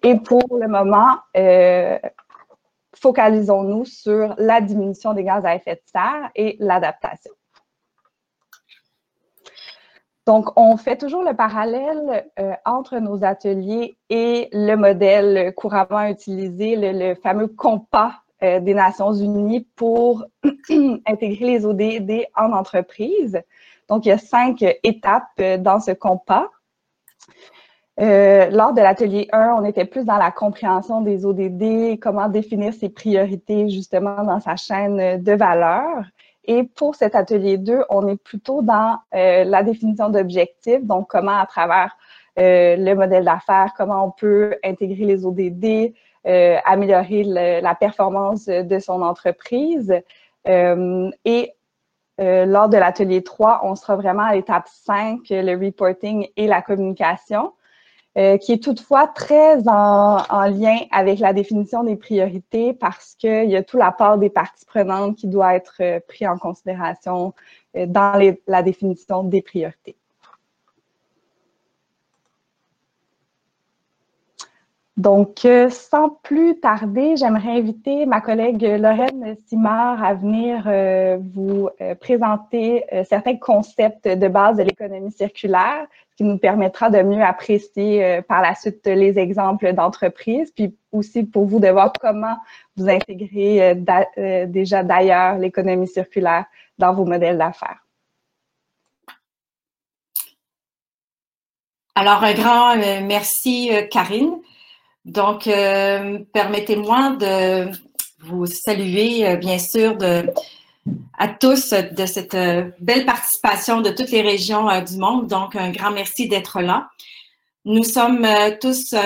Et pour le moment, focalisons-nous sur la diminution des gaz à effet de serre et l'adaptation. Donc, on fait toujours le parallèle entre nos ateliers et le modèle couramment utilisé, le fameux compas des Nations Unies pour intégrer les ODD en entreprise. Donc, il y a 5 étapes dans ce compas. Lors de l'atelier 1, on était plus dans la compréhension des ODD, comment définir ses priorités justement dans sa chaîne de valeur. Et pour cet atelier 2, on est plutôt dans la définition d'objectifs, donc comment à travers le modèle d'affaires, comment on peut intégrer les ODD, améliorer la performance de son entreprise. Et lors de l'atelier 3, on sera vraiment à l'étape 5, le reporting et la communication, qui est toutefois très en lien avec la définition des priorités parce qu'il y a tout l'apport des parties prenantes qui doit être pris en considération dans la définition des priorités. Donc, sans plus tarder, j'aimerais inviter ma collègue Lorraine Simard à venir vous présenter certains concepts de base de l'économie circulaire, ce qui nous permettra de mieux apprécier par la suite les exemples d'entreprises, puis aussi pour vous de voir comment vous intégrez déjà d'ailleurs l'économie circulaire dans vos modèles d'affaires. Alors, un grand merci, Karine. Donc, permettez-moi de vous saluer, bien sûr, à tous de cette belle participation de toutes les régions du monde. Donc, un grand merci d'être là. Nous sommes tous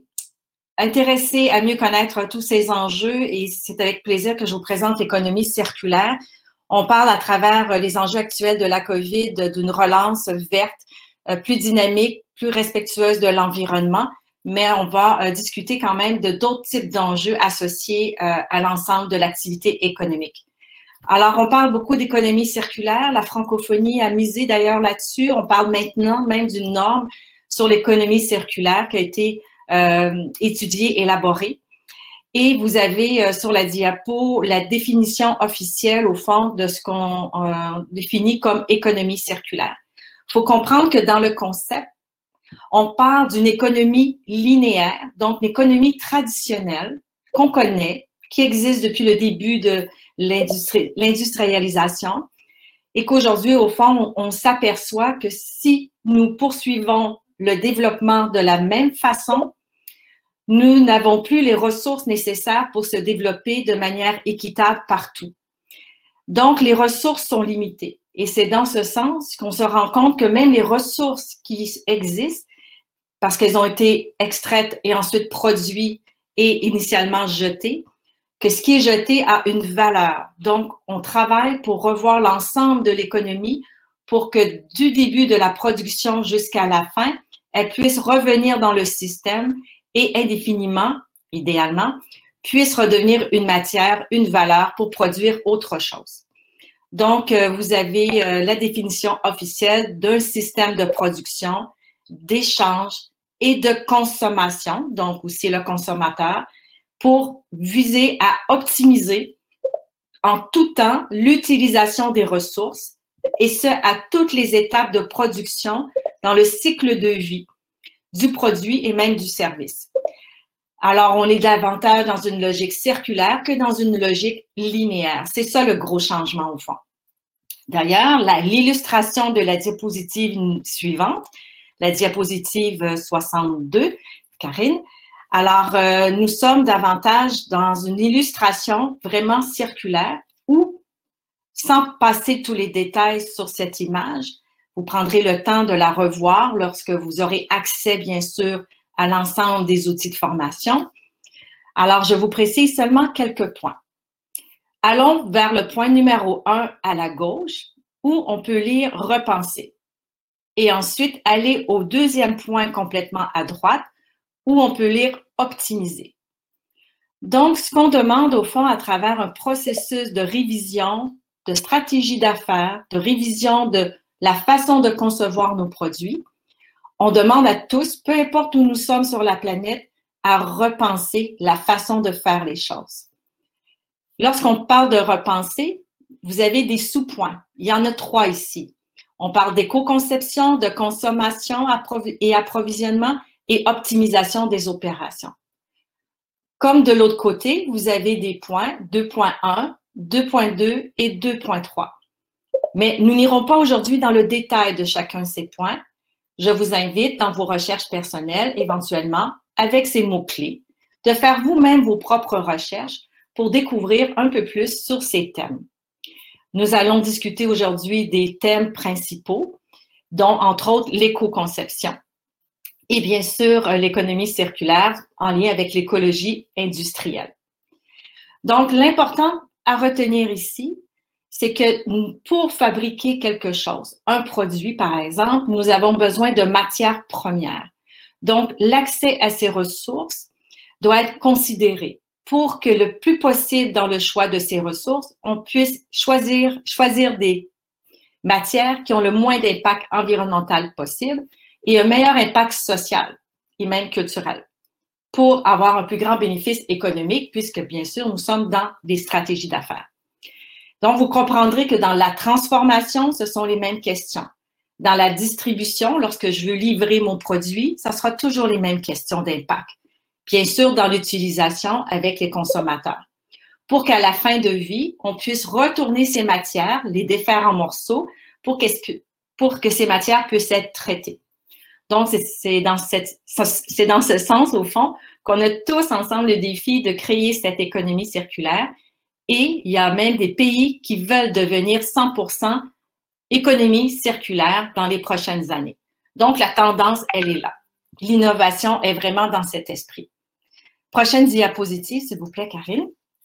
intéressés à mieux connaître tous ces enjeux et c'est avec plaisir que je vous présente l'économie circulaire. On parle à travers les enjeux actuels de la COVID d'une relance verte, plus dynamique, plus respectueuse de l'environnement. Mais on va discuter quand même de d'autres types d'enjeux associés à l'ensemble de l'activité économique. Alors, on parle beaucoup d'économie circulaire. La francophonie a misé d'ailleurs là-dessus. On parle maintenant même d'une norme sur l'économie circulaire qui a été étudiée, élaborée. Et vous avez sur la diapo la définition officielle, au fond, de ce qu'on définit comme économie circulaire. Il faut comprendre que dans le concept, on parle d'une économie linéaire, donc une économie traditionnelle qu'on connaît, qui existe depuis le début de l'industrialisation et qu'aujourd'hui, au fond, on s'aperçoit que si nous poursuivons le développement de la même façon, nous n'avons plus les ressources nécessaires pour se développer de manière équitable partout. Donc, les ressources sont limitées. Et c'est dans ce sens qu'on se rend compte que même les ressources qui existent, parce qu'elles ont été extraites et ensuite produites et initialement jetées, que ce qui est jeté a une valeur. Donc, on travaille pour revoir l'ensemble de l'économie pour que du début de la production jusqu'à la fin, elle puisse revenir dans le système et indéfiniment, idéalement, puisse redevenir une matière, une valeur pour produire autre chose. Donc, vous avez la définition officielle d'un système de production, d'échange et de consommation, donc aussi le consommateur, pour viser à optimiser en tout temps l'utilisation des ressources et ce, à toutes les étapes de production dans le cycle de vie du produit et même du service. Alors, on est davantage dans une logique circulaire que dans une logique linéaire. C'est ça le gros changement au fond. D'ailleurs, l'illustration de la diapositive suivante, la diapositive 62, Karine. Alors, nous sommes davantage dans une illustration vraiment circulaire où, sans passer tous les détails sur cette image, vous prendrez le temps de la revoir lorsque vous aurez accès, bien sûr, à l'ensemble des outils de formation. Alors, je vous précise seulement quelques points. Allons vers le point numéro 1 à la gauche, où on peut lire « Repenser ». Et ensuite, aller au deuxième point complètement à droite, où on peut lire « Optimiser ». Donc, ce qu'on demande au fond à travers un processus de révision, de stratégie d'affaires, de révision de la façon de concevoir nos produits, on demande à tous, peu importe où nous sommes sur la planète, à repenser la façon de faire les choses. Lorsqu'on parle de repenser, vous avez des sous-points. Il y en a 3 ici. On parle d'éco-conception, de consommation et approvisionnement et optimisation des opérations. Comme de l'autre côté, vous avez des points 2.1, 2.2 et 2.3. Mais nous n'irons pas aujourd'hui dans le détail de chacun de ces points. Je vous invite dans vos recherches personnelles, éventuellement, avec ces mots-clés, de faire vous-même vos propres recherches pour découvrir un peu plus sur ces thèmes. Nous allons discuter aujourd'hui des thèmes principaux, dont entre autres l'éco-conception et bien sûr l'économie circulaire en lien avec l'écologie industrielle. Donc, l'important à retenir ici, c'est que pour fabriquer quelque chose, un produit par exemple, nous avons besoin de matières premières. Donc, l'accès à ces ressources doit être considéré pour que le plus possible dans le choix de ces ressources, on puisse choisir des matières qui ont le moins d'impact environnemental possible et un meilleur impact social et même culturel pour avoir un plus grand bénéfice économique puisque, bien sûr, nous sommes dans des stratégies d'affaires. Donc, vous comprendrez que dans la transformation, ce sont les mêmes questions. Dans la distribution, lorsque je veux livrer mon produit, ça sera toujours les mêmes questions d'impact. Bien sûr, dans l'utilisation avec les consommateurs. Pour qu'à la fin de vie, on puisse retourner ces matières, les défaire en morceaux pour que ces matières puissent être traitées. Donc, c'est dans ce sens, au fond, qu'on a tous ensemble le défi de créer cette économie circulaire. Et il y a même des pays qui veulent devenir 100% économie circulaire dans les prochaines années. Donc, la tendance, elle est là. L'innovation est vraiment dans cet esprit. Prochaine diapositive, s'il vous plaît, Karine.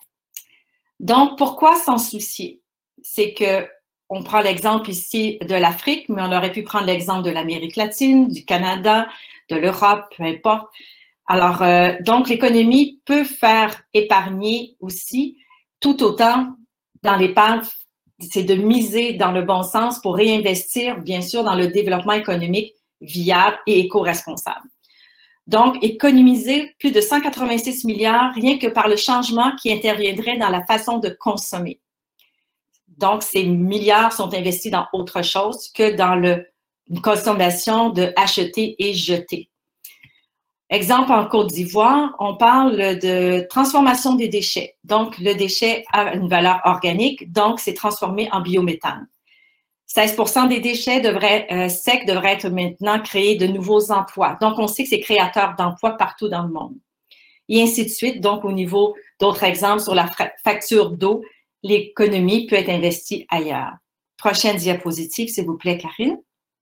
Donc, pourquoi s'en soucier? C'est que on prend l'exemple ici de l'Afrique, mais on aurait pu prendre l'exemple de l'Amérique latine, du Canada, de l'Europe, peu importe. Alors, donc, l'économie peut faire épargner aussi tout autant dans l'épargne, c'est de miser dans le bon sens pour réinvestir, bien sûr, dans le développement économique viable et éco-responsable. Donc, économiser plus de 186 milliards rien que par le changement qui interviendrait dans la façon de consommer. Donc, ces milliards sont investis dans autre chose que dans une consommation de acheter et jeter. Exemple, en Côte d'Ivoire, on parle de transformation des déchets. Donc, le déchet a une valeur organique, donc c'est transformé en biométhane. 16% des déchets secs devraient être maintenant créés de nouveaux emplois. Donc, on sait que c'est créateur d'emplois partout dans le monde. Et ainsi de suite. Donc, au niveau d'autres exemples sur la facture d'eau, l'économie peut être investie ailleurs. Prochaine diapositive, s'il vous plaît, Karine.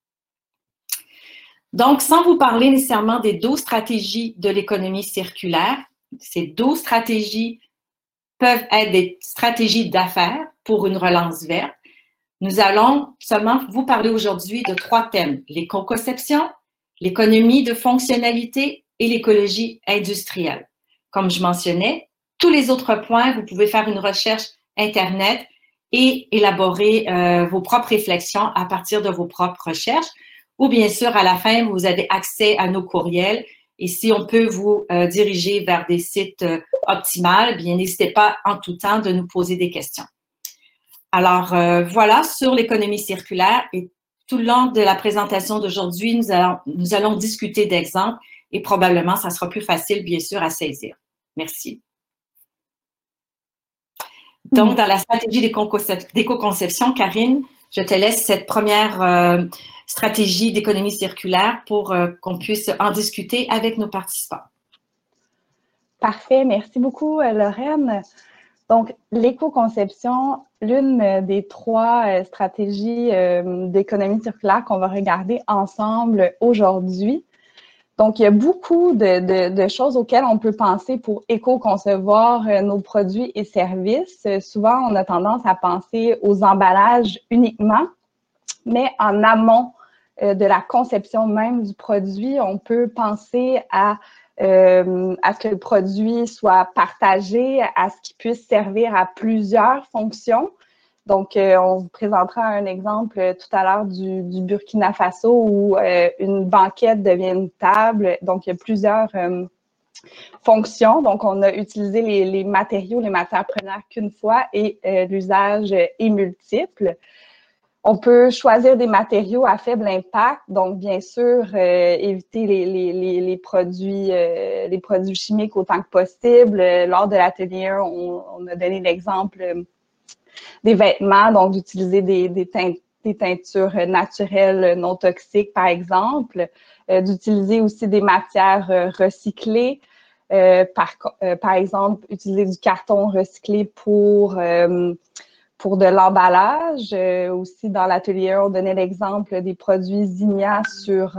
Donc, sans vous parler nécessairement des 12 stratégies de l'économie circulaire, ces 12 stratégies peuvent être des stratégies d'affaires pour une relance verte. Nous allons seulement vous parler aujourd'hui de 3 thèmes, l'éco-conception, l'économie de fonctionnalité et l'écologie industrielle. Comme je mentionnais, tous les autres points, vous pouvez faire une recherche Internet et élaborer vos propres réflexions à partir de vos propres recherches. Ou bien sûr, à la fin, vous avez accès à nos courriels. Et si on peut vous diriger vers des sites optimaux, bien n'hésitez pas en tout temps de nous poser des questions. Alors, voilà sur l'économie circulaire. Et tout le long de la présentation d'aujourd'hui, nous allons discuter d'exemples et probablement, ça sera plus facile, bien sûr, à saisir. Merci. Donc, dans la stratégie d'éco-conception, Karine, je te laisse cette première stratégie d'économie circulaire pour qu'on puisse en discuter avec nos participants. Parfait. Merci beaucoup, Lorraine. Donc, l'éco-conception, l'une des 3 stratégies d'économie circulaire qu'on va regarder ensemble aujourd'hui. Donc, il y a beaucoup de choses auxquelles on peut penser pour éco-concevoir nos produits et services. Souvent, on a tendance à penser aux emballages uniquement, mais en amont de la conception même du produit, on peut penser à ce que le produit soit partagé, à ce qu'il puisse servir à plusieurs fonctions. Donc, on vous présentera un exemple tout à l'heure du Burkina Faso où une banquette devient une table. Donc, il y a plusieurs fonction. Donc, on a utilisé les matériaux, les matières premières qu'une fois et l'usage est multiple. On peut choisir des matériaux à faible impact, donc bien sûr éviter les produits chimiques autant que possible. Lors de l'atelier 1, on a donné l'exemple des vêtements, donc d'utiliser des teintures naturelles non toxiques, par exemple, d'utiliser aussi des matières recyclées. Par exemple, utiliser du carton recyclé pour de l'emballage. Aussi, dans l'atelier 1, on donnait l'exemple des produits Zinnia sur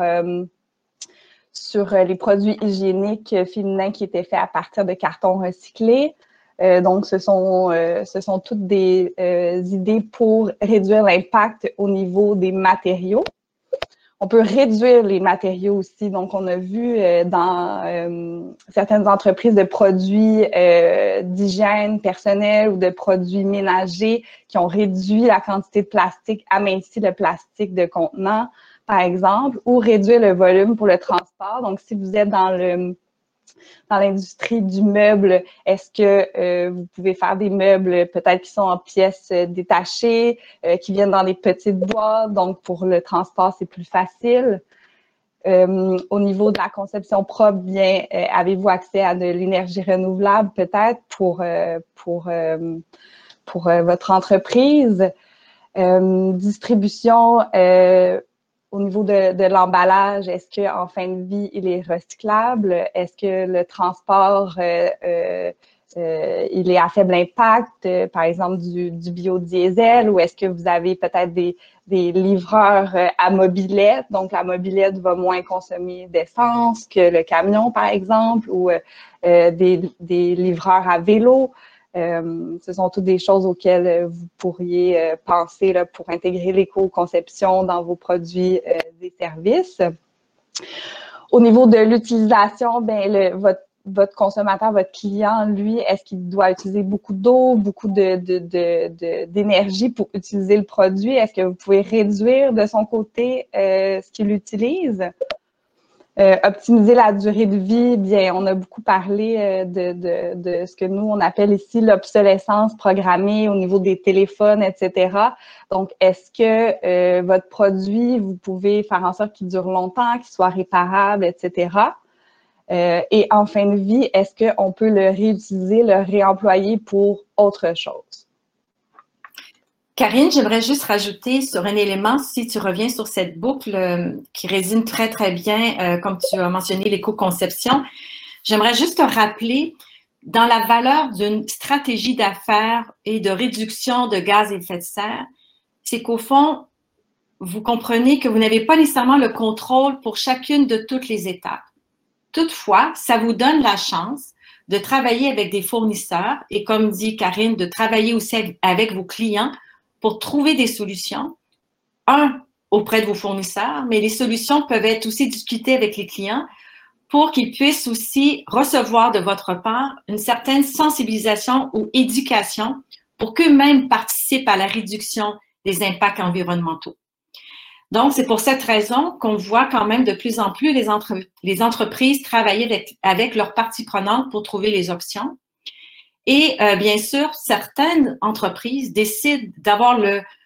les produits hygiéniques féminins qui étaient faits à partir de carton recyclé. Donc, ce sont toutes des idées pour réduire l'impact au niveau des matériaux. On peut réduire les matériaux aussi. Donc, on a vu dans certaines entreprises de produits d'hygiène personnelle ou de produits ménagers qui ont réduit la quantité de plastique, aminci le plastique de contenant, par exemple, ou réduire le volume pour le transport. Donc, si vous êtes dans l'industrie du meuble, est-ce que vous pouvez faire des meubles peut-être qui sont en pièces détachées, qui viennent dans des petites boîtes, donc pour le transport, c'est plus facile. Au niveau de la conception propre, bien, avez-vous accès à de l'énergie renouvelable peut-être pour votre entreprise? Distribution, au niveau de l'emballage, est-ce qu'en fin de vie, il est recyclable? Est-ce que le transport, il est à faible impact, par exemple du biodiesel, ou est-ce que vous avez peut-être des livreurs à mobilette? Donc, la mobilette va moins consommer d'essence que le camion, par exemple, ou des livreurs à vélo. Ce sont toutes des choses auxquelles vous pourriez penser là, pour intégrer l'éco-conception dans vos produits et services. Au niveau de l'utilisation, ben, votre consommateur, votre client, lui, est-ce qu'il doit utiliser beaucoup d'eau, beaucoup d'énergie pour utiliser le produit? Est-ce que vous pouvez réduire de son côté ce qu'il utilise? Optimiser la durée de vie, bien, on a beaucoup parlé de ce que nous, on appelle ici l'obsolescence programmée au niveau des téléphones, etc. Donc, est-ce que votre produit, vous pouvez faire en sorte qu'il dure longtemps, qu'il soit réparable, etc. Et en fin de vie, est-ce qu'on peut le réutiliser, le réemployer pour autre chose? Karine, j'aimerais juste rajouter sur un élément, si tu reviens sur cette boucle qui résume très, très bien, comme tu as mentionné, l'éco-conception, j'aimerais juste te rappeler, dans la valeur d'une stratégie d'affaires et de réduction de gaz à effet de serre, c'est qu'au fond, vous comprenez que vous n'avez pas nécessairement le contrôle pour chacune de toutes les étapes. Toutefois, ça vous donne la chance de travailler avec des fournisseurs et, comme dit Karine, de travailler aussi avec vos clients pour trouver des solutions, auprès de vos fournisseurs, mais les solutions peuvent être aussi discutées avec les clients pour qu'ils puissent aussi recevoir de votre part une certaine sensibilisation ou éducation pour qu'eux-mêmes participent à la réduction des impacts environnementaux. Donc, c'est pour cette raison qu'on voit quand même de plus en plus les entreprises travailler avec leurs parties prenantes pour trouver les options. Et bien sûr, certaines entreprises décident d'avoir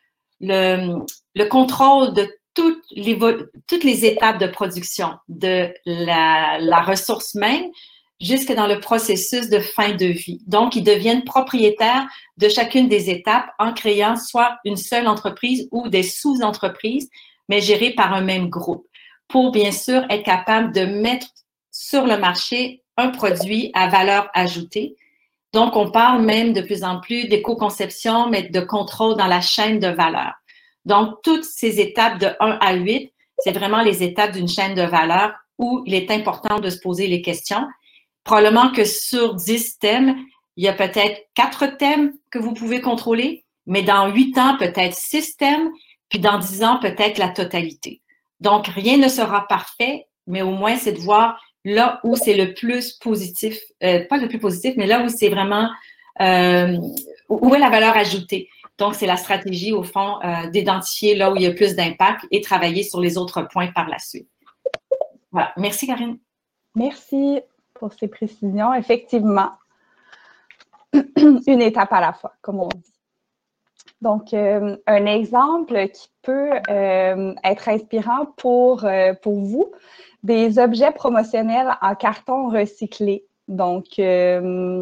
le contrôle de toutes les étapes de production, de la ressource même jusque dans le processus de fin de vie. Donc, ils deviennent propriétaires de chacune des étapes en créant soit une seule entreprise ou des sous-entreprises, mais gérées par un même groupe, pour bien sûr être capable de mettre sur le marché un produit à valeur ajoutée. Donc, on parle même de plus en plus d'éco-conception, mais de contrôle dans la chaîne de valeur. Donc, toutes ces étapes de 1 à 8, c'est vraiment les étapes d'une chaîne de valeur où il est important de se poser les questions. Probablement que sur 10 thèmes, il y a peut-être 4 thèmes que vous pouvez contrôler, mais dans 8 ans, peut-être 6 thèmes, puis dans 10 ans, peut-être la totalité. Donc, rien ne sera parfait, mais au moins, c'est de voir là où c'est le plus positif, pas le plus positif, mais là où c'est vraiment, où est la valeur ajoutée. Donc, c'est la stratégie, au fond, d'identifier là où il y a plus d'impact et travailler sur les autres points par la suite. Voilà. Merci, Karine. Merci. pour ces précisions. Effectivement, une étape à la fois, comme on dit. Donc, un exemple qui peut être inspirant pour vous, des objets promotionnels en carton recyclé. Donc, c'est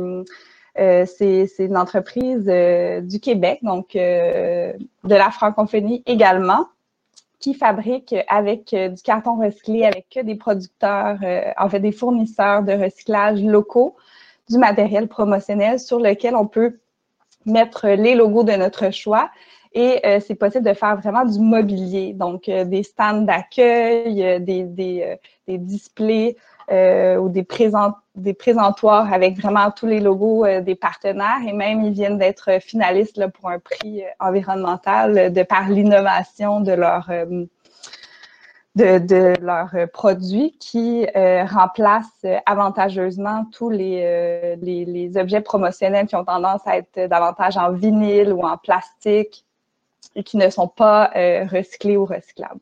une entreprise du Québec, donc de la francophonie également, qui fabrique avec du carton recyclé, avec que des producteurs, en fait des fournisseurs de recyclage locaux, du matériel promotionnel sur lequel on peut mettre les logos de notre choix. Et c'est possible de faire vraiment du mobilier, donc des stands d'accueil, des displays ou des présentoirs avec vraiment tous les logos des partenaires. Et même, ils viennent d'être finalistes là, pour un prix environnemental de par l'innovation de leurs produits qui remplacent avantageusement tous les objets promotionnels qui ont tendance à être davantage en vinyle ou en plastique et qui ne sont pas recyclés ou recyclables.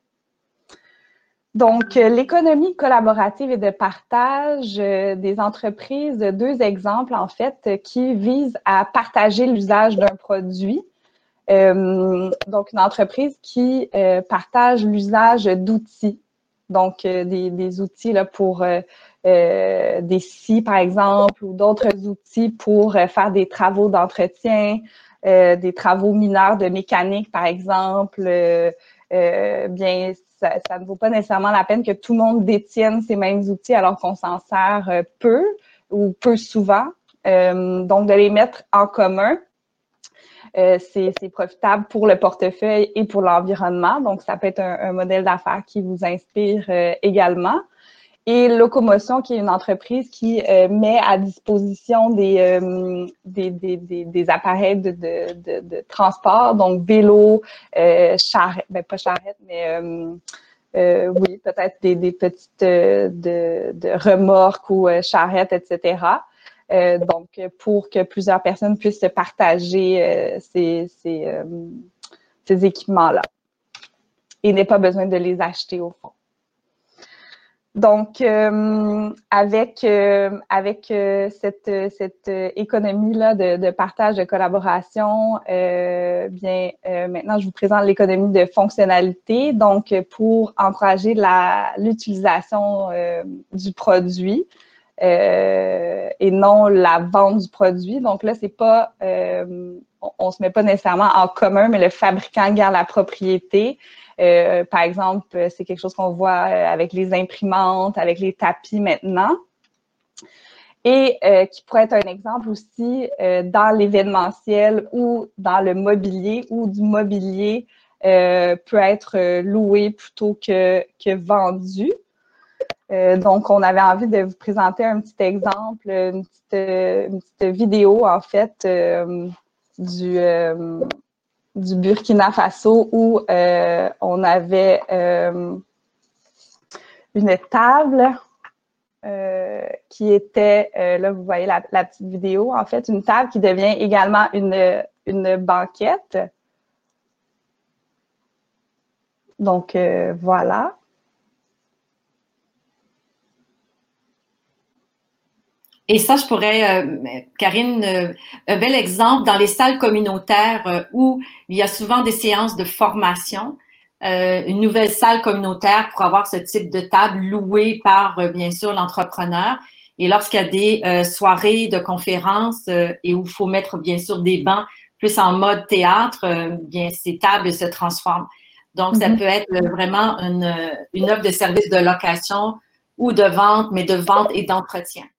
Donc, l'économie collaborative et de partage des entreprises, deux exemples en fait qui visent à partager l'usage d'un produit. Donc, une entreprise qui partage l'usage d'outils, donc des outils là, pour des scies, par exemple, ou d'autres outils pour faire des travaux d'entretien, des travaux mineurs de mécanique, par exemple. Bien, ça ne vaut pas nécessairement la peine que tout le monde détienne ces mêmes outils alors qu'on s'en sert peu ou peu souvent. Donc, de les mettre en commun. C'est profitable pour le portefeuille et pour l'environnement. Donc, ça peut être un modèle d'affaires qui vous inspire également. Et Locomotion, qui est une entreprise qui met à disposition des appareils de transport, donc vélo, charrette, ben pas charrette, mais oui, peut-être des petites de remorques ou charrettes, etc. Donc, pour que plusieurs personnes puissent se partager ces équipements-là et n'aient pas besoin de les acheter au fond. Donc, avec cette économie-là de partage, de collaboration, maintenant, je vous présente l'économie de fonctionnalité. Donc, pour encourager l'utilisation du produit, et non la vente du produit. Donc là, c'est pas, on se met pas nécessairement en commun, mais le fabricant garde la propriété. Par exemple, c'est quelque chose qu'on voit avec les imprimantes, avec les tapis maintenant. Et qui pourrait être un exemple aussi dans l'événementiel ou dans le mobilier, où du mobilier peut être loué plutôt que vendu. Donc, on avait envie de vous présenter un petit exemple, une petite vidéo, en fait, du Burkina Faso où on avait une table qui était, là, vous voyez la petite vidéo, en fait, une table qui devient également une banquette. Donc, voilà. Et ça, je pourrais, Karine, un bel exemple dans les salles communautaires où il y a souvent des séances de formation, une nouvelle salle communautaire pour avoir ce type de table louée par, bien sûr, l'entrepreneur. Et lorsqu'il y a des soirées de conférences et où il faut mettre, bien sûr, des bancs plus en mode théâtre, bien, ces tables se transforment. Donc, ça peut être vraiment une offre de service de location ou de vente, mais de vente et d'entretien.